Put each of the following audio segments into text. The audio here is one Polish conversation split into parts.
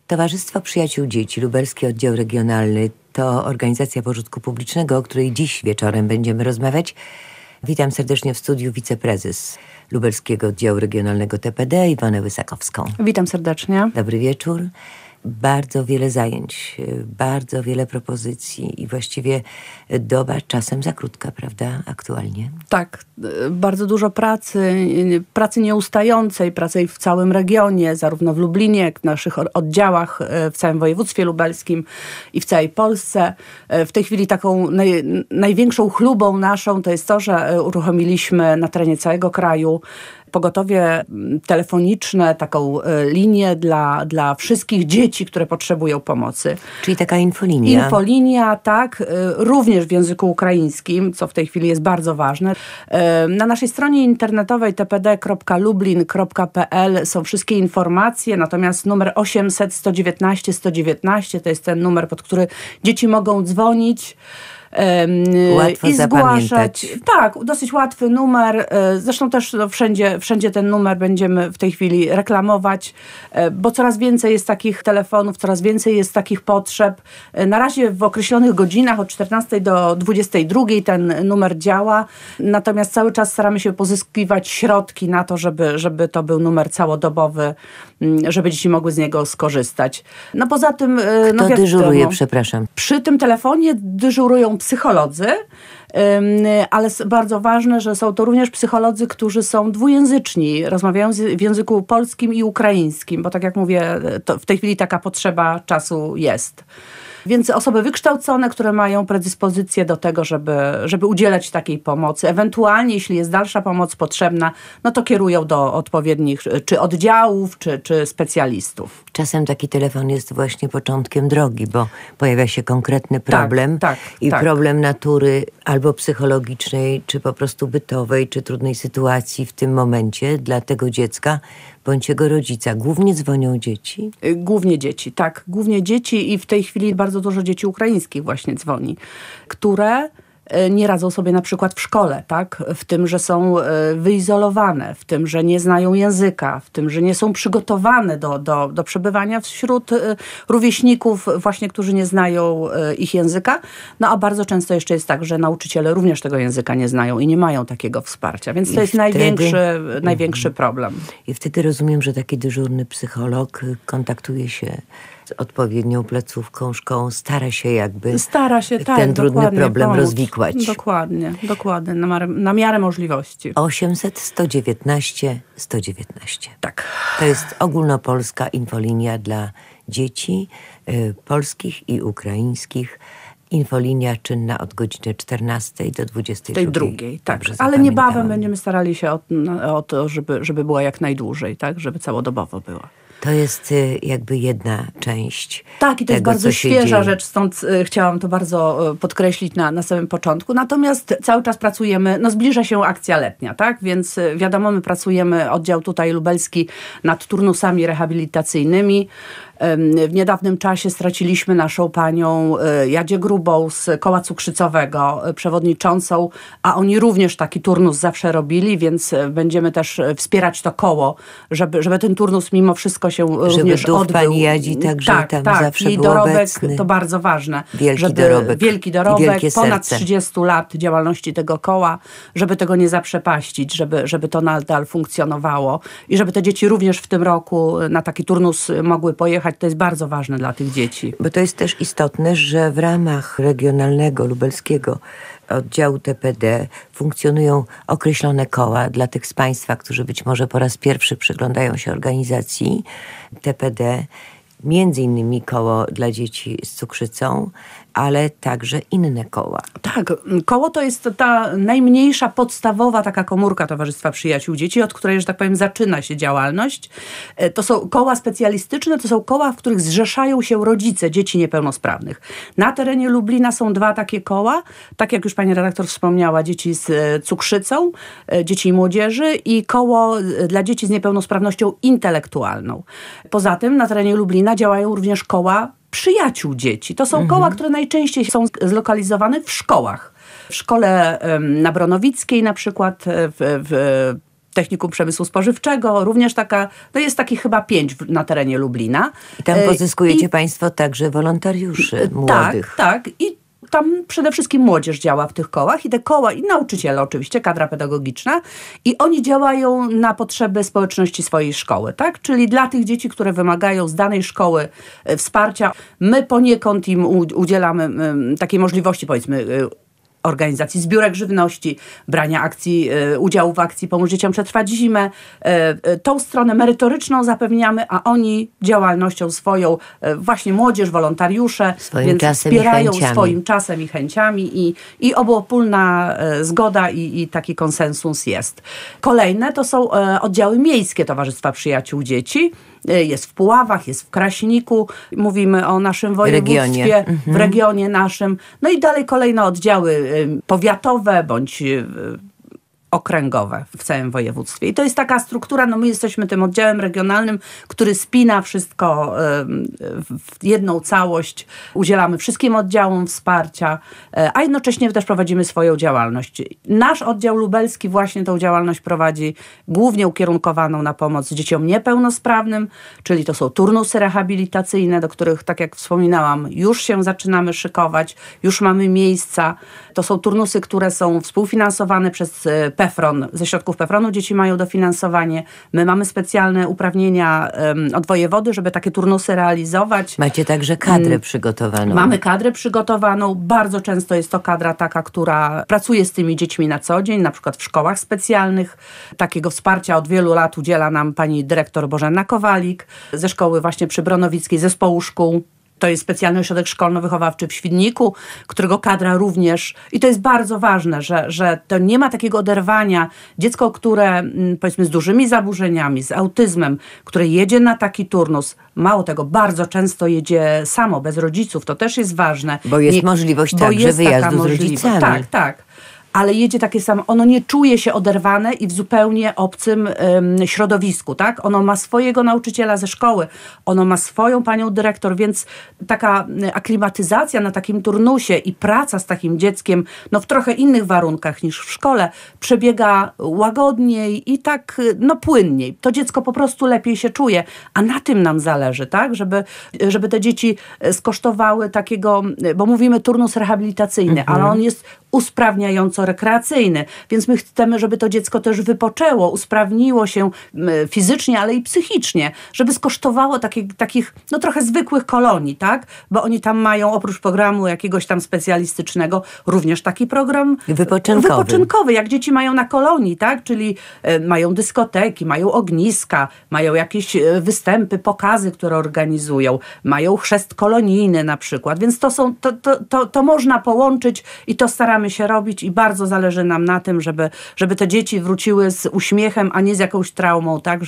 Towarzystwo Przyjaciół Dzieci, Lubelski Oddział Regionalny to organizacja pożytku publicznego, o której dziś wieczorem będziemy rozmawiać. Witam serdecznie w studiu wiceprezes Lubelskiego Oddziału Regionalnego TPD, Iwonę Łysakowską. Witam serdecznie. Dobry wieczór. Bardzo wiele zajęć, bardzo wiele propozycji i właściwie doba czasem za krótka, prawda, aktualnie? Tak, bardzo dużo pracy nieustającej, pracy w całym regionie, zarówno w Lublinie, jak w naszych oddziałach w całym województwie lubelskim i w całej Polsce. W tej chwili taką największą chlubą naszą to jest to, że uruchomiliśmy na terenie całego kraju pogotowie telefoniczne, taką linię dla wszystkich dzieci, które potrzebują pomocy. Czyli taka infolinia. Infolinia, tak, również w języku ukraińskim, co w tej chwili jest bardzo ważne. Na naszej stronie internetowej tpd.lublin.pl są wszystkie informacje, natomiast numer 800 119 119 to jest ten numer, pod który dzieci mogą dzwonić. Łatwo i zgłaszać. Zapamiętać. Tak, dosyć łatwy numer. Zresztą też wszędzie ten numer będziemy w tej chwili reklamować, bo coraz więcej jest takich telefonów, coraz więcej jest takich potrzeb. Na razie w określonych godzinach od 14 do 22 ten numer działa, natomiast cały czas staramy się pozyskiwać środki na to, żeby to był numer całodobowy, żeby dzieci mogły z niego skorzystać. No poza tym... Kto dyżuruje, przepraszam? Przy tym telefonie dyżurują psycholodzy, ale bardzo ważne, że są to również psycholodzy, którzy są dwujęzyczni, rozmawiają w języku polskim i ukraińskim, bo tak jak mówię, to w tej chwili taka potrzeba czasu jest. Więc osoby wykształcone, które mają predyspozycję do tego, żeby udzielać takiej pomocy. Ewentualnie, jeśli jest dalsza pomoc potrzebna, no to kierują do odpowiednich czy oddziałów, czy specjalistów. Czasem taki telefon jest właśnie początkiem drogi, bo pojawia się konkretny problem problem natury albo psychologicznej, czy po prostu bytowej, czy trudnej sytuacji w tym momencie dla tego dziecka, bądź jego rodzica. Głównie dzwonią dzieci? Głównie dzieci, tak. Głównie dzieci i w tej chwili bardzo dużo dzieci ukraińskich właśnie dzwoni, które nie radzą sobie na przykład w szkole, tak? W tym, że są wyizolowane, w tym, że nie znają języka, w tym, że nie są przygotowane do przebywania wśród rówieśników właśnie, którzy nie znają ich języka. No a bardzo często jeszcze jest tak, że nauczyciele również tego języka nie znają i nie mają takiego wsparcia. Więc to jest największy problem. I wtedy rozumiem, że taki dyżurny psycholog kontaktuje się z odpowiednią placówką, szkołą, stara się ten trudny problem rozwikłać. Dokładnie, na miarę możliwości. 800 119 119. Tak. To jest ogólnopolska infolinia dla dzieci polskich i ukraińskich. Infolinia czynna od godziny 14 do 22. Tak. Ale niebawem będziemy starali się o to, żeby była jak najdłużej, tak? Żeby całodobowo była. To jest jakby jedna część. Tak, i to tego, jest bardzo świeża rzecz, stąd chciałam to bardzo podkreślić na samym początku. Natomiast cały czas pracujemy, zbliża się akcja letnia, tak? Więc wiadomo, my pracujemy, oddział tutaj lubelski, nad turnusami rehabilitacyjnymi. W niedawnym czasie straciliśmy naszą panią Jadzie Grubą z Koła Cukrzycowego, przewodniczącą, a oni również taki turnus zawsze robili, więc będziemy też wspierać to koło, żeby ten turnus mimo wszystko się również odbył. Pani Jadzi także tam zawsze jej był dorobek obecny. To bardzo ważne. Wielki dorobek, ponad 30 lat działalności tego koła, żeby tego nie zaprzepaścić, żeby to nadal funkcjonowało i żeby te dzieci również w tym roku na taki turnus mogły pojechać. To jest bardzo ważne dla tych dzieci. Bo to jest też istotne, że w ramach regionalnego, lubelskiego oddziału TPD funkcjonują określone koła dla tych z Państwa, którzy być może po raz pierwszy przyglądają się organizacji TPD. Między innymi koło dla dzieci z cukrzycą, ale także inne koła. Tak, koło to jest ta najmniejsza, podstawowa taka komórka Towarzystwa Przyjaciół Dzieci, od której, że tak powiem, zaczyna się działalność. To są koła specjalistyczne, to są koła, w których zrzeszają się rodzice dzieci niepełnosprawnych. Na terenie Lublina są 2 takie koła, tak jak już pani redaktor wspomniała, dzieci z cukrzycą, dzieci i młodzieży i koło dla dzieci z niepełnosprawnością intelektualną. Poza tym na terenie Lublina działają również koła przyjaciół dzieci. To są koła, które najczęściej są zlokalizowane w szkołach. W szkole na Bronowickiej na przykład, w Technikum Przemysłu Spożywczego, również taka, no jest takich chyba 5 na terenie Lublina. I tam pozyskujecie Państwo także wolontariuszy młodych. Tak. I tam przede wszystkim młodzież działa w tych kołach i te koła, i nauczyciele oczywiście, kadra pedagogiczna, i oni działają na potrzeby społeczności swojej szkoły, tak? Czyli dla tych dzieci, które wymagają z danej szkoły wsparcia, my poniekąd im udzielamy takiej możliwości, powiedzmy, organizacji zbiórek żywności, brania udziału w akcji Pomóż Dzieciom Przetrwać Zimę. Tą stronę merytoryczną zapewniamy, a oni działalnością swoją, właśnie młodzież, wolontariusze, więc wspierają swoim czasem i chęciami i obopólna zgoda i taki konsensus jest. Kolejne to są oddziały miejskie Towarzystwa Przyjaciół Dzieci. Jest w Puławach, jest w Kraśniku, mówimy o naszym województwie, w regionie naszym. No i dalej kolejne oddziały powiatowe bądź okręgowe w całym województwie. I to jest taka struktura, no my jesteśmy tym oddziałem regionalnym, który spina wszystko w jedną całość. Udzielamy wszystkim oddziałom wsparcia, a jednocześnie też prowadzimy swoją działalność. Nasz oddział lubelski właśnie tą działalność prowadzi głównie ukierunkowaną na pomoc dzieciom niepełnosprawnym, czyli to są turnusy rehabilitacyjne, do których, tak jak wspominałam, już się zaczynamy szykować, już mamy miejsca. To są turnusy, które są współfinansowane przez PFRON. Ze środków PFRON-u dzieci mają dofinansowanie. My mamy specjalne uprawnienia od wojewody, żeby takie turnusy realizować. Macie także kadrę przygotowaną. Mamy kadrę przygotowaną. Bardzo często jest to kadra taka, która pracuje z tymi dziećmi na co dzień, na przykład w szkołach specjalnych. Takiego wsparcia od wielu lat udziela nam pani dyrektor Bożena Kowalik ze szkoły właśnie przy Bronowickiej, zespołu szkół. To jest specjalny ośrodek szkolno-wychowawczy w Świdniku, którego kadra również. I to jest bardzo ważne, że to nie ma takiego oderwania. Dziecko, które powiedzmy z dużymi zaburzeniami, z autyzmem, które jedzie na taki turnus, mało tego, bardzo często jedzie samo, bez rodziców. To też jest ważne. Bo jest możliwość także wyjazdu z rodzicami. Tak. Ale jedzie takie samo, ono nie czuje się oderwane i w zupełnie obcym środowisku, tak? Ono ma swojego nauczyciela ze szkoły, ono ma swoją panią dyrektor, więc taka aklimatyzacja na takim turnusie i praca z takim dzieckiem, no w trochę innych warunkach niż w szkole, przebiega łagodniej i tak, no płynniej. To dziecko po prostu lepiej się czuje, a na tym nam zależy, tak? Żeby te dzieci skosztowały takiego, bo mówimy turnus rehabilitacyjny, ale on jest usprawniająco-rekreacyjny, więc my chcemy, żeby to dziecko też wypoczęło, usprawniło się fizycznie, ale i psychicznie, żeby skosztowało takich, no trochę zwykłych kolonii, tak? Bo oni tam mają oprócz programu jakiegoś tam specjalistycznego, również taki program wypoczynkowy, jak dzieci mają na kolonii, tak? Czyli mają dyskoteki, mają ogniska, mają jakieś występy, pokazy, które organizują, mają chrzest kolonijny na przykład, więc to można połączyć i to staramy się robić i bardzo zależy nam na tym, żeby te dzieci wróciły z uśmiechem, a nie z jakąś traumą, tak,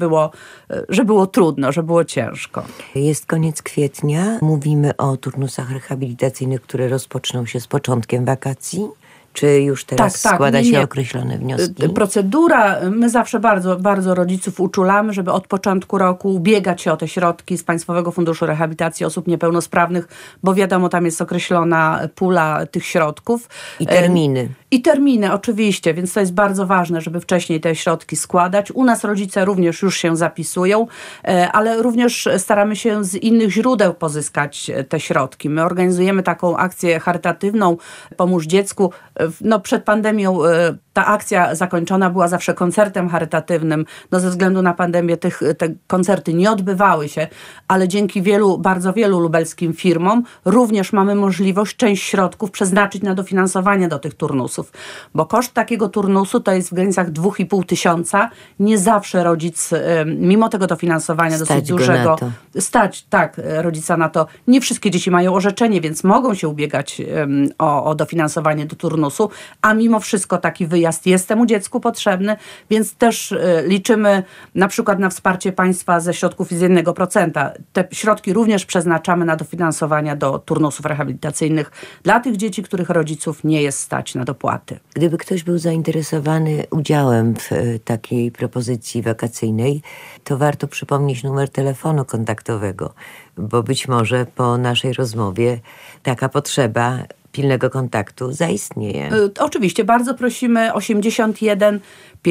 że było trudno, że było ciężko. Jest koniec kwietnia. Mówimy o turnusach rehabilitacyjnych, które rozpoczną się z początkiem wakacji. Czy już teraz składa się określone wnioski? Procedura, my zawsze bardzo, bardzo rodziców uczulamy, żeby od początku roku ubiegać się o te środki z Państwowego Funduszu Rehabilitacji Osób Niepełnosprawnych, bo wiadomo, tam jest określona pula tych środków. I terminy. I terminy, oczywiście, więc to jest bardzo ważne, żeby wcześniej te środki składać. U nas rodzice również już się zapisują, ale również staramy się z innych źródeł pozyskać te środki. My organizujemy taką akcję charytatywną Pomóż Dziecku. No, przed pandemią ta akcja zakończona była zawsze koncertem charytatywnym. No, ze względu na pandemię te koncerty nie odbywały się, ale dzięki bardzo wielu lubelskim firmom również mamy możliwość część środków przeznaczyć na dofinansowanie do tych turnusów. Bo koszt takiego turnusu to jest w granicach 2,5 tysiąca. Nie zawsze rodzic, mimo tego dofinansowania dosyć dużego, stać rodzica na to. Nie wszystkie dzieci mają orzeczenie, więc mogą się ubiegać o dofinansowanie do turnusu, a mimo wszystko taki wyjazd jest temu dziecku potrzebny, więc też liczymy na przykład na wsparcie państwa ze środków z 1%. Te środki również przeznaczamy na dofinansowania do turnusów rehabilitacyjnych dla tych dzieci, których rodziców nie jest stać na dopłaty. Gdyby ktoś był zainteresowany udziałem w takiej propozycji wakacyjnej, to warto przypomnieć numer telefonu kontaktowego, bo być może po naszej rozmowie taka potrzeba pilnego kontaktu zaistnieje. Oczywiście, bardzo prosimy 81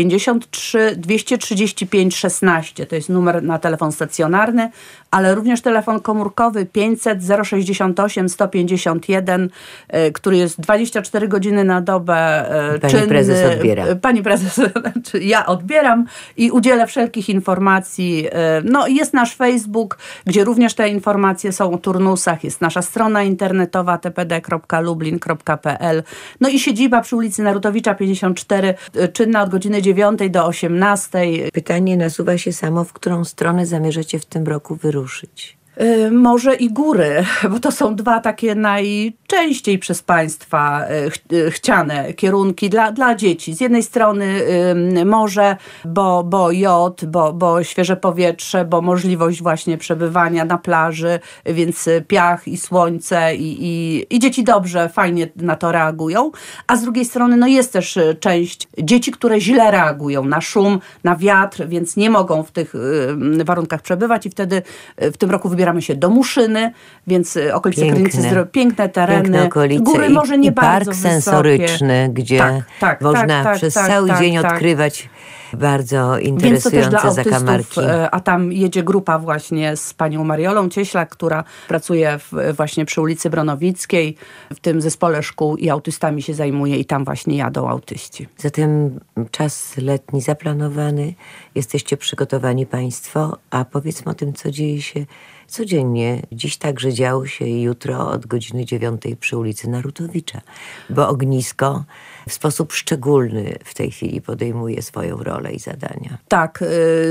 53 235 16, to jest numer na telefon stacjonarny, ale również telefon komórkowy 500 068 151, który jest 24 godziny na dobę Pani czynny. prezes odbiera. Pani prezes, znaczy ja odbieram i udzielę wszelkich informacji. No i jest nasz Facebook, gdzie również te informacje są o turnusach, jest nasza strona internetowa tpd.lublin.pl, no i siedziba przy ulicy Narutowicza 54, czynna od godziny 9 do 18. Pytanie nasuwa się samo, w którą stronę zamierzacie w tym roku wyruszyć? Morze i góry, bo to są dwa takie najczęściej przez państwa chciane kierunki dla dzieci. Z jednej strony morze, bo jod, bo świeże powietrze, bo możliwość właśnie przebywania na plaży, więc piach i słońce i dzieci dobrze, fajnie na to reagują. A z drugiej strony no jest też część dzieci, które źle reagują na szum, na wiatr, więc nie mogą w tych warunkach przebywać i wtedy w tym roku wybieramy się do Muszyny, więc okolice Krynicy, piękne tereny, piękne okolice, góry może nie i bardzo park sensoryczny, gdzie można przez cały dzień odkrywać bardzo interesujące zakamarki. A tam jedzie grupa właśnie z panią Mariolą Cieślak, która pracuje właśnie przy ulicy Bronowickiej, w tym zespole szkół i autystami się zajmuje i tam właśnie jadą autyści. Zatem czas letni zaplanowany, jesteście przygotowani państwo, a powiedzmy o tym, co dzieje się codziennie. Dziś także działo się i jutro od godziny 9 przy ulicy Narutowicza, bo ognisko w sposób szczególny w tej chwili podejmuje swoją rolę i zadania. Tak.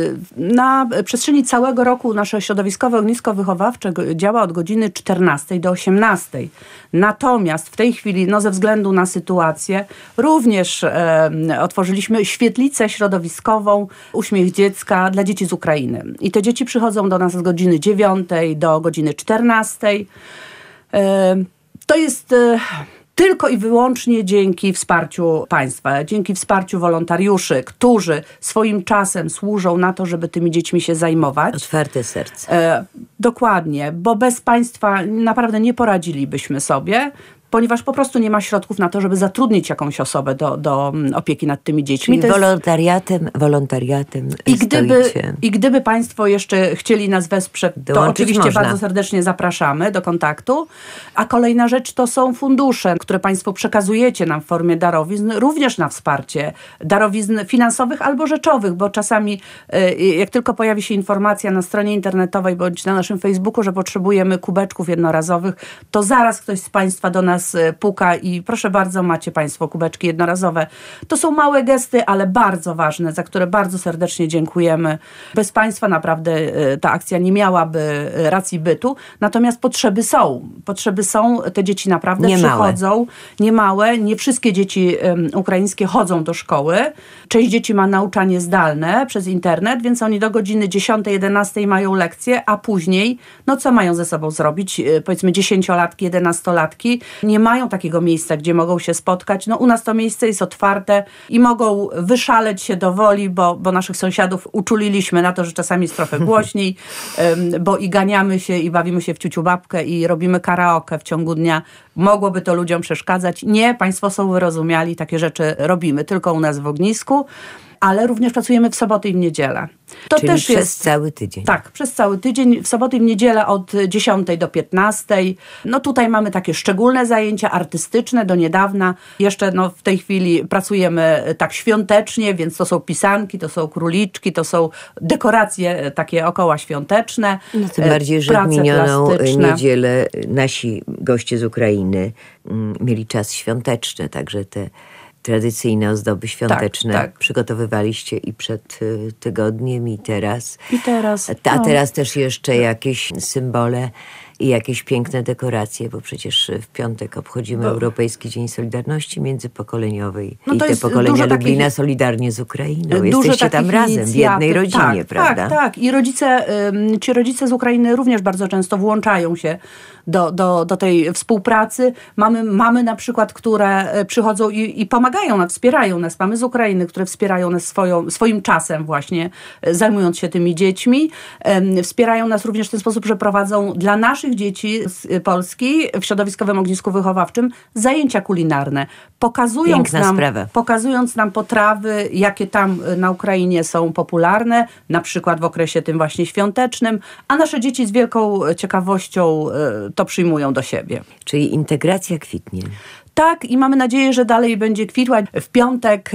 Na przestrzeni całego roku nasze środowiskowe ognisko wychowawcze działa od godziny 14 do 18. Natomiast w tej chwili, no ze względu na sytuację, również otworzyliśmy świetlicę środowiskową Uśmiech Dziecka dla dzieci z Ukrainy. I te dzieci przychodzą do nas od godziny 9 do godziny 14. To jest tylko i wyłącznie dzięki wsparciu państwa, dzięki wsparciu wolontariuszy, którzy swoim czasem służą na to, żeby tymi dziećmi się zajmować. Otwarte serce. Dokładnie, bo bez państwa naprawdę nie poradzilibyśmy sobie, ponieważ po prostu nie ma środków na to, żeby zatrudnić jakąś osobę do opieki nad tymi dziećmi. Czyli wolontariatem I gdyby państwo jeszcze chcieli nas wesprzeć, to oczywiście bardzo serdecznie zapraszamy do kontaktu. A kolejna rzecz to są fundusze, które państwo przekazujecie nam w formie darowizn, również na wsparcie darowizn finansowych albo rzeczowych, bo czasami jak tylko pojawi się informacja na stronie internetowej bądź na naszym Facebooku, że potrzebujemy kubeczków jednorazowych, to zaraz ktoś z państwa do nas puka i proszę bardzo, macie państwo kubeczki jednorazowe. To są małe gesty, ale bardzo ważne, za które bardzo serdecznie dziękujemy. Bez państwa naprawdę ta akcja nie miałaby racji bytu, natomiast potrzeby są. Te dzieci naprawdę przychodzą. Niemałe. Nie wszystkie dzieci ukraińskie chodzą do szkoły. Część dzieci ma nauczanie zdalne przez internet, więc oni do godziny 10-11 mają lekcje, a później, no co mają ze sobą zrobić? Powiedzmy 10-latki, 11-latki nie mają takiego miejsca, gdzie mogą się spotkać. No u nas to miejsce jest otwarte i mogą wyszaleć się do woli, bo naszych sąsiadów uczuliliśmy na to, że czasami jest trochę głośniej, bo i ganiamy się i bawimy się w ciuciu babkę i robimy karaoke w ciągu dnia. Mogłoby to ludziom przeszkadzać. Nie, państwo są wyrozumiali, takie rzeczy robimy tylko u nas w ognisku, ale również pracujemy w soboty i w niedzielę. To czyli też przez jest cały tydzień. Tak, przez cały tydzień, w soboty i w niedzielę od 10 do 15. No tutaj mamy takie szczególne zajęcia artystyczne do niedawna. Jeszcze w tej chwili pracujemy tak świątecznie, więc to są pisanki, to są króliczki, to są dekoracje takie okołaświąteczne. No tym bardziej, że w minioną niedzielę nasi goście z Ukrainy mieli czas świąteczny, także te tradycyjne ozdoby świąteczne przygotowywaliście i przed tygodniem, i teraz. A teraz też jeszcze jakieś symbole i jakieś piękne dekoracje, bo przecież w piątek obchodzimy Europejski Dzień Solidarności Międzypokoleniowej i te pokolenia Lublina solidarnie z Ukrainą. Jesteście tam razem, w jednej rodzinie, prawda? Tak. I ci rodzice z Ukrainy również bardzo często włączają się do tej współpracy. Mamy na przykład, które przychodzą i pomagają nam, wspierają nas. Mamy z Ukrainy, które wspierają nas swoim czasem właśnie, zajmując się tymi dziećmi. Wspierają nas również w ten sposób, że prowadzą dla naszych naszych dzieci z Polski w środowiskowym ognisku wychowawczym zajęcia kulinarne, pokazując nam potrawy, jakie tam na Ukrainie są popularne, na przykład w okresie tym właśnie świątecznym, a nasze dzieci z wielką ciekawością to przyjmują do siebie. Czyli integracja kwitnie. Tak, i mamy nadzieję, że dalej będzie kwitła. W piątek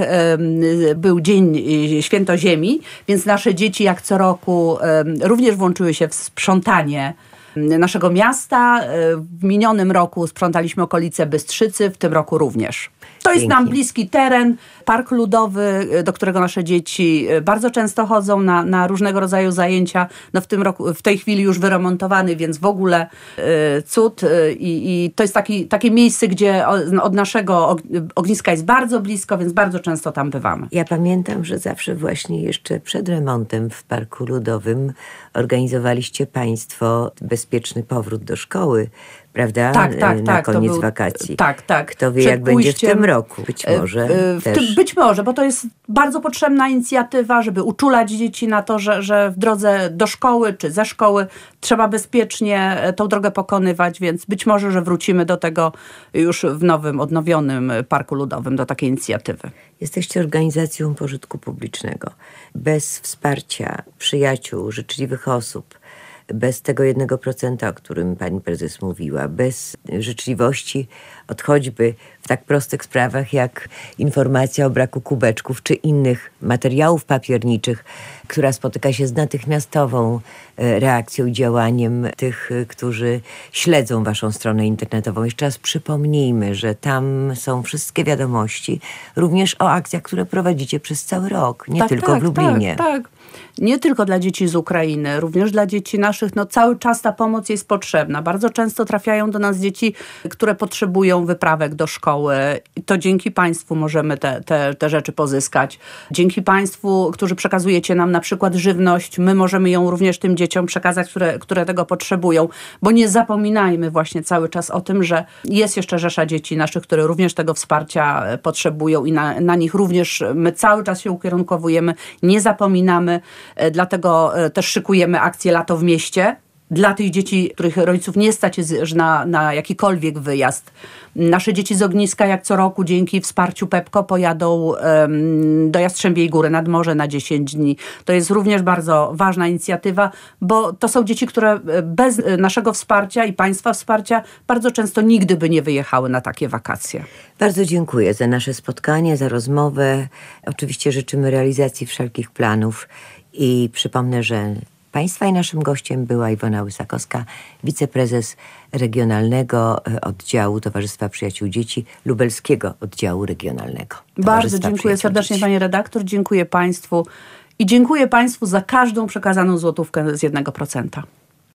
był dzień Święto Ziemi, więc nasze dzieci jak co roku również włączyły się w sprzątanie naszego miasta. W minionym roku sprzątaliśmy okolice Bystrzycy, w tym roku również. To jest nam bliski teren, park ludowy, do którego nasze dzieci bardzo często chodzą na różnego rodzaju zajęcia. No w tym roku, w tej chwili już wyremontowany, więc w ogóle cud. I to jest takie miejsce, gdzie od naszego ogniska jest bardzo blisko, więc bardzo często tam bywamy. Ja pamiętam, że zawsze właśnie jeszcze przed remontem w parku ludowym organizowaliście państwo bezpieczny powrót do szkoły, prawda? Na koniec wakacji. Tak. Kto wie, jak będzie w tym roku. Być może Być może, bo to jest bardzo potrzebna inicjatywa, żeby uczulać dzieci na to, że w drodze do szkoły czy ze szkoły trzeba bezpiecznie tą drogę pokonywać, więc być może, że wrócimy do tego już w nowym, odnowionym parku ludowym, do takiej inicjatywy. Jesteście organizacją pożytku publicznego. Bez wsparcia przyjaciół, życzliwych osób, bez tego 1%, o którym pani prezes mówiła, bez życzliwości od choćby w tak prostych sprawach jak informacja o braku kubeczków czy innych materiałów papierniczych, która spotyka się z natychmiastową reakcją i działaniem tych, którzy śledzą waszą stronę internetową. Jeszcze raz przypomnijmy, że tam są wszystkie wiadomości, również o akcjach, które prowadzicie przez cały rok, nie tylko w Lublinie. Tak. Nie tylko dla dzieci z Ukrainy, również dla dzieci naszych. No cały czas ta pomoc jest potrzebna. Bardzo często trafiają do nas dzieci, które potrzebują wyprawek do szkoły. I to dzięki państwu możemy te rzeczy pozyskać. Dzięki państwu, którzy przekazujecie nam na przykład żywność, my możemy ją również tym dzieciom przekazać, które tego potrzebują. Bo nie zapominajmy właśnie cały czas o tym, że jest jeszcze rzesza dzieci naszych, które również tego wsparcia potrzebują i na nich również my cały czas się ukierunkowujemy. Nie zapominamy. Dlatego też szykujemy akcję Lato w mieście. Dla tych dzieci, których rodziców nie stać na jakikolwiek wyjazd. Nasze dzieci z ogniska jak co roku dzięki wsparciu Pepco pojadą do Jastrzębiej Góry nad morze na 10 dni. To jest również bardzo ważna inicjatywa, bo to są dzieci, które bez naszego wsparcia i państwa wsparcia bardzo często nigdy by nie wyjechały na takie wakacje. Bardzo dziękuję za nasze spotkanie, za rozmowę. Oczywiście życzymy realizacji wszelkich planów i przypomnę, że państwa i naszym gościem była Iwona Łysakowska, wiceprezes Regionalnego Oddziału Towarzystwa Przyjaciół Dzieci, Lubelskiego Oddziału Regionalnego. Bardzo dziękuję serdecznie pani redaktor, dziękuję państwu i dziękuję państwu za każdą przekazaną złotówkę z 1%.